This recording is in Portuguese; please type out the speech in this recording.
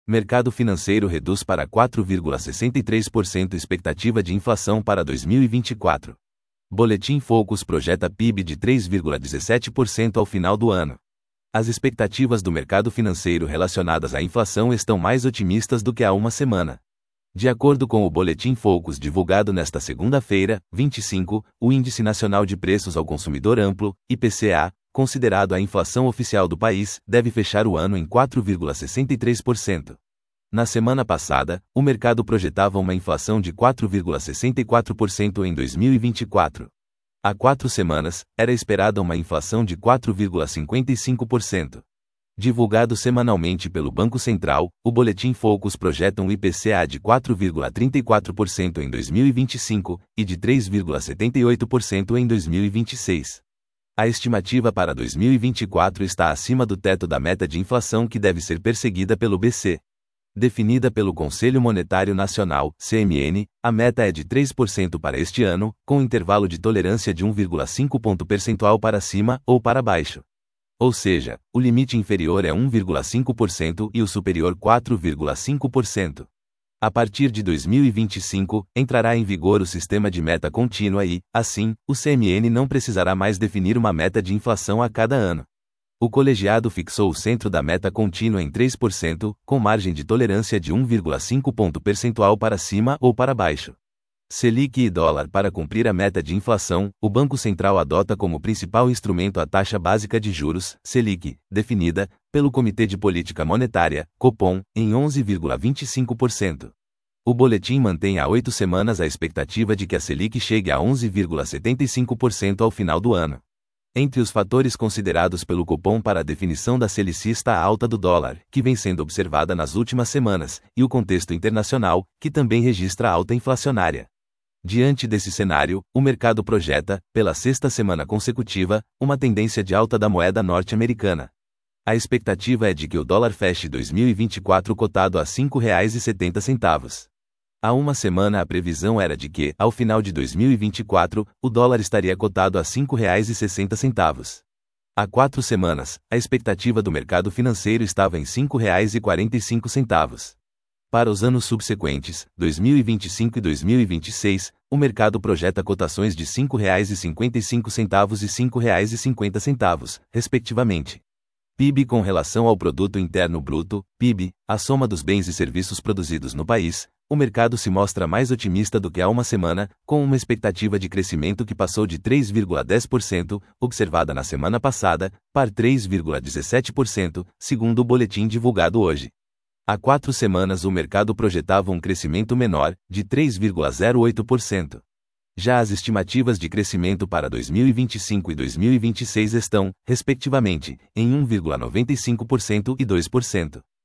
Mercado financeiro reduz para 4,63% expectativa de inflação para 2024. Boletim Focus projeta PIB de 3,17% ao final do ano. As expectativas do mercado financeiro relacionadas à inflação estão mais otimistas do que há uma semana. De acordo com o Boletim Focus divulgado nesta segunda-feira, 25, o Índice Nacional de Preços ao Consumidor Amplo, IPCA, considerado a inflação oficial do país, deve fechar o ano em 4,63%. Na semana passada, o mercado projetava uma inflação de 4,64% em 2024. Há 4 semanas, era esperada uma inflação de 4,55%. Divulgado semanalmente pelo Banco Central, o Boletim Focus projeta um IPCA de 4,34% em 2025 e de 3,78% em 2026. A estimativa para 2024 está acima do teto da meta de inflação que deve ser perseguida pelo BC. Definida pelo Conselho Monetário Nacional, CMN, a meta é de 3% para este ano, com intervalo de tolerância de 1,5 ponto percentual para cima ou para baixo. Ou seja, o limite inferior é 1,5% e o superior 4,5%. A partir de 2025, entrará em vigor o sistema de meta contínua e, assim, o CMN não precisará mais definir uma meta de inflação a cada ano. O colegiado fixou o centro da meta contínua em 3%, com margem de tolerância de 1,5 ponto percentual para cima ou para baixo. Selic e dólar. Para cumprir a meta de inflação, o Banco Central adota como principal instrumento a taxa básica de juros, Selic, definida, pelo Comitê de Política Monetária, Copom, em 11,25%. O boletim mantém há 8 semanas a expectativa de que a Selic chegue a 11,75% ao final do ano. Entre os fatores considerados pelo Copom para a definição da Selic está a alta do dólar, que vem sendo observada nas últimas semanas, e o contexto internacional, que também registra alta inflacionária. Diante desse cenário, o mercado projeta, pela 6ª semana consecutiva, uma tendência de alta da moeda norte-americana. A expectativa é de que o dólar feche 2024 cotado a R$ 5,70. Há uma semana a previsão era de que, ao final de 2024, o dólar estaria cotado a R$ 5,60. Há 4 semanas, a expectativa do mercado financeiro estava em R$ 5,45. Para os anos subsequentes, 2025 e 2026, o mercado projeta cotações de R$ 5,55 e R$ 5,50, respectivamente. PIB com relação ao Produto Interno Bruto, PIB, a soma dos bens e serviços produzidos no país, o mercado se mostra mais otimista do que há uma semana, com uma expectativa de crescimento que passou de 3,10%, observada na semana passada, para 3,17%, segundo o boletim divulgado hoje. Há 4 semanas o mercado projetava um crescimento menor, de 3,08%. Já as estimativas de crescimento para 2025 e 2026 estão, respectivamente, em 1,95% e 2%.